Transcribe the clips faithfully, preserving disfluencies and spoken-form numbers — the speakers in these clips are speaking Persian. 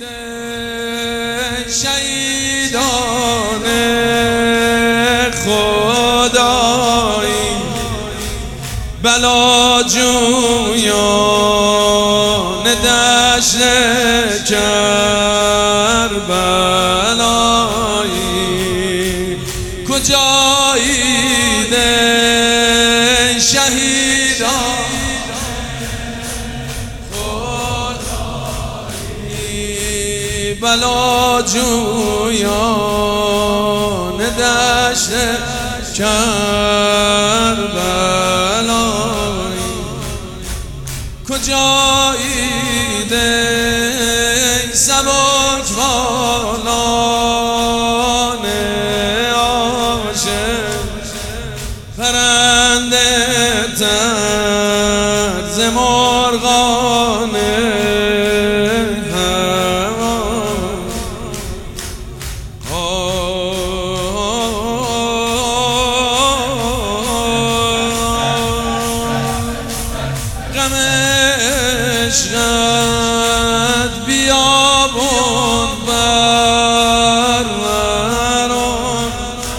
شهیدان خدایی بلا جویان دشت کربلایی کجایید شهیدان خدایی بلا جویان دشت کربلایی کجایید سبکبالان عاشق پرنده تر ز مرغان هوا غم عشقت بیابون بر وران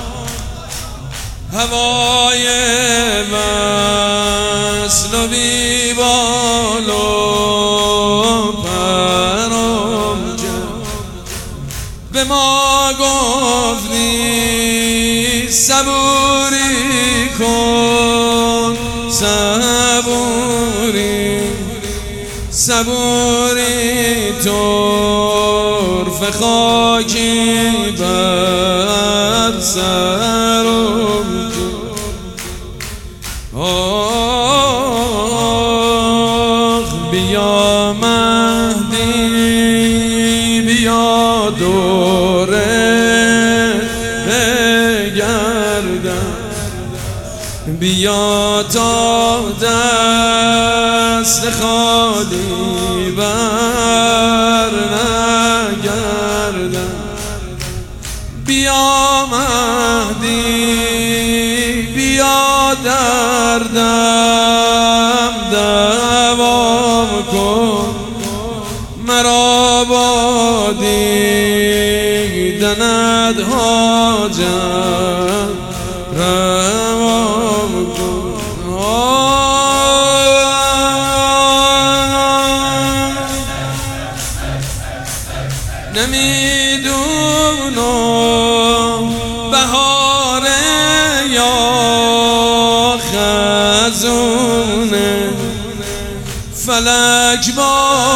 هوای وصل و بی بال و پرم به ما گفتی صبوری کن صبوری صبوری طرف خاکی بر سرم آخ بیا مهدی بیا دوره بگردم بیا تا دست خالی بر نگردم بیا مهدی بیا دردم دوا کن مرا با دیدنت حاجت روا کن نمیدونم بهار یا خزونه فلک با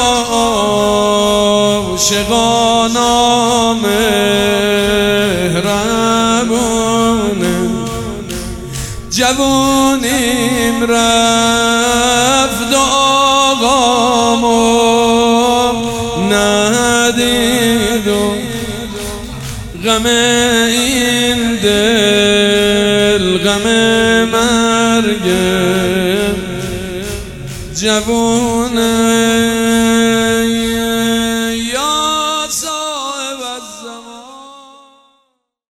عاشقان مهربونه جوونیم رفت و آقامو ندید و غم این دل غم مرگ جوونه